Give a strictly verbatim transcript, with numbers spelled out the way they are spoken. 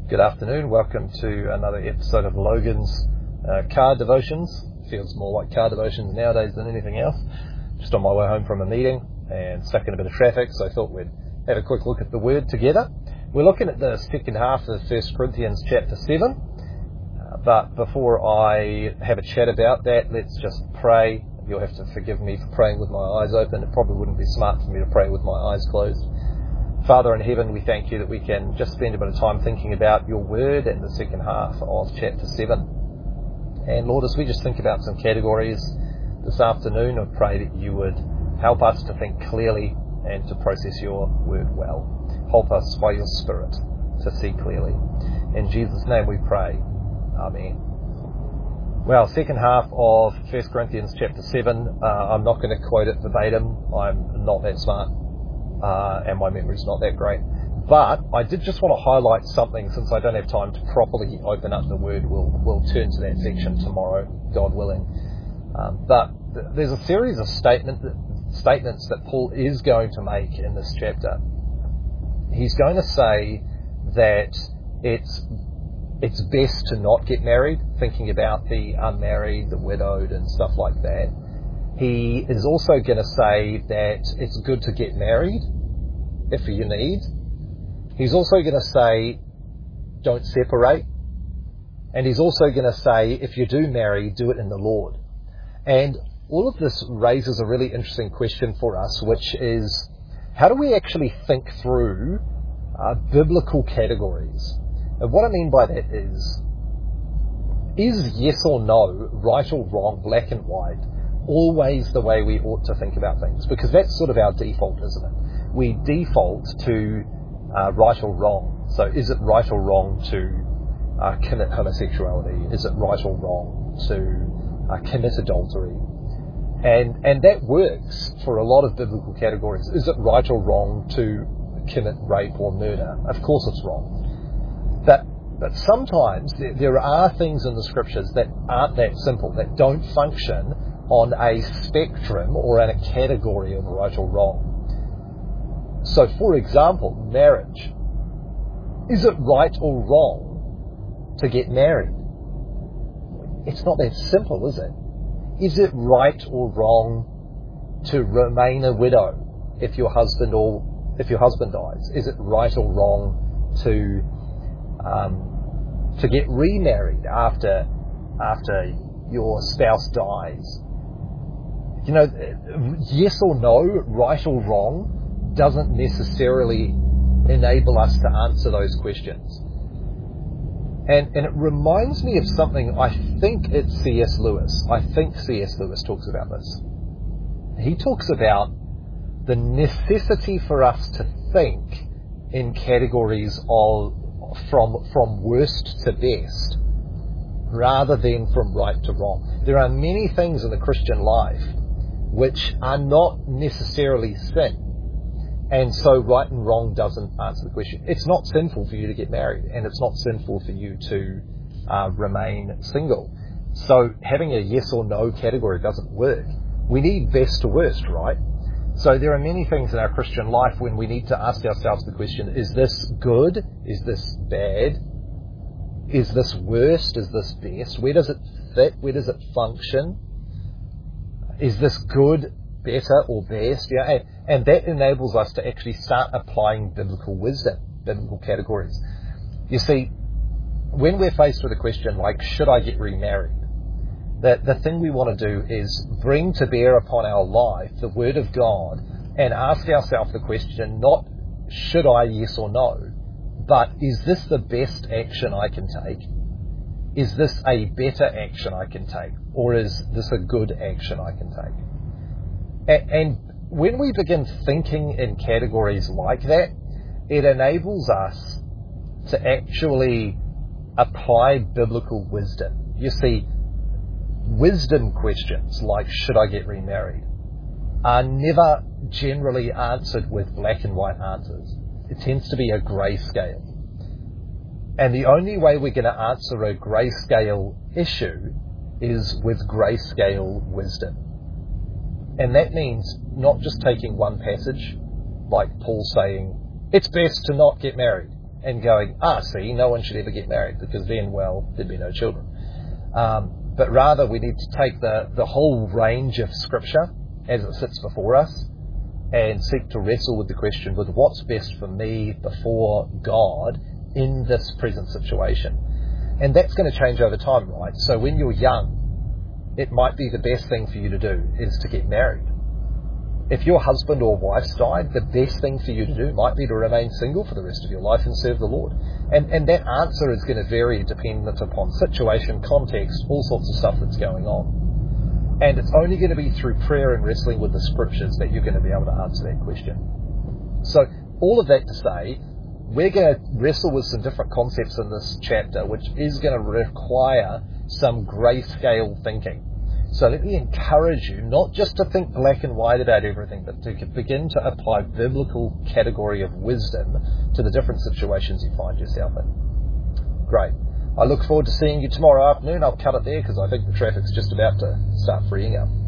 Good afternoon, welcome to another episode of Logan's uh, Car Devotions. Feels more like car devotions nowadays than anything else. Just on my way home from a meeting and stuck in a bit of traffic, so I thought we'd have a quick look at the Word together. We're looking at the second half of First Corinthians chapter seven, uh, but before I have a chat about that, let's just pray. You'll have to forgive me for praying with my eyes open. It probably wouldn't be smart for me to pray with my eyes closed. Father in heaven, we thank you that we can just spend a bit of time thinking about your word and the second half of chapter seven. And Lord, as we just think about some categories this afternoon, I pray that you would help us to think clearly and to process your word well. Help us by your Spirit to see clearly. In Jesus' name we pray. Amen. Well, second half of First Corinthians chapter seven, uh, I'm not going to quote it verbatim. I'm not that smart. Uh, and my memory's not that great. But I did just want to highlight something, since I don't have time to properly open up the word. We'll, we'll turn to that section tomorrow, God willing. Um, but th- there's a series of statement, statements that Paul is going to make in this chapter. He's going to say that it's it's best to not get married, thinking about the unmarried, the widowed, and stuff like that. He is also going to say that it's good to get married if you need. He's also going to say don't separate. And he's also going to say if you do marry, do it in the Lord. And all of this raises a really interesting question for us, which is, how do we actually think through uh, biblical categories? And what I mean by that is, is yes or no, right or wrong, black and white, always the way we ought to think about things? Because that's sort of our default, isn't it? We default to uh, right or wrong. So is it right or wrong to uh, commit homosexuality? Is it right or wrong to uh, commit adultery? And and that works for a lot of biblical categories. Is it right or wrong to commit rape or murder? Of course it's wrong. But But sometimes there, there are things in the scriptures that aren't that simple, that don't function on a spectrum or in a category of right or wrong. So, for example, marriage. Is it right or wrong to get married? It's not that simple, is it? Is it right or wrong to remain a widow if your husband or if your husband dies? Is it right or wrong to um, to get remarried after after your spouse dies? You know, yes or no, right or wrong, doesn't necessarily enable us to answer those questions. And and it reminds me of something, I think it's C S Lewis. I think C S Lewis talks about this. He talks about the necessity for us to think in categories of from from worst to best, rather than from right to wrong. There are many things in the Christian life which are not necessarily sin. And so right and wrong doesn't answer the question. It's not sinful for you to get married, and it's not sinful for you to uh, remain single. So having a yes or no category doesn't work. We need best to worst, right? So there are many things in our Christian life when we need to ask ourselves the question, is this good? Is this bad? Is this worst? Is this best? Where does it fit? Where does it function? Is this good, better, or best? Yeah, and, and that enables us to actually start applying biblical wisdom, biblical categories. You see, when we're faced with a question like, should I get remarried? The, the thing we want to do is bring to bear upon our life the Word of God and ask ourselves the question, not should I, yes or no, but is this the best action I can take? Is this a better action I can take? Or is this a good action I can take? And, and when we begin thinking in categories like that, it enables us to actually apply biblical wisdom. You see, wisdom questions like, should I get remarried, are never generally answered with black and white answers. It tends to be a grey scale. And the only way we're going to answer a grayscale issue is with grayscale wisdom. And that means not just taking one passage, like Paul saying, it's best to not get married, and going, ah, see, no one should ever get married, because then, well, there'd be no children. Um, but rather we need to take the, the whole range of Scripture as it sits before us and seek to wrestle with the question with what's best for me before God in this present situation. And that's going to change over time, right? So when you're young, it might be the best thing for you to do is to get married. If your husband or wife's died, the best thing for you to do might be to remain single for the rest of your life and serve the Lord. And and that answer is going to vary dependent upon situation, context, all sorts of stuff that's going on. And it's only going to be through prayer and wrestling with the Scriptures that you're going to be able to answer that question. So all of that to say, we're going to wrestle with some different concepts in this chapter, which is going to require some grayscale thinking. So let me encourage you not just to think black and white about everything, but to begin to apply biblical category of wisdom to the different situations you find yourself in. Great. I look forward to seeing you tomorrow afternoon. I'll cut it there because I think the traffic's just about to start freeing up.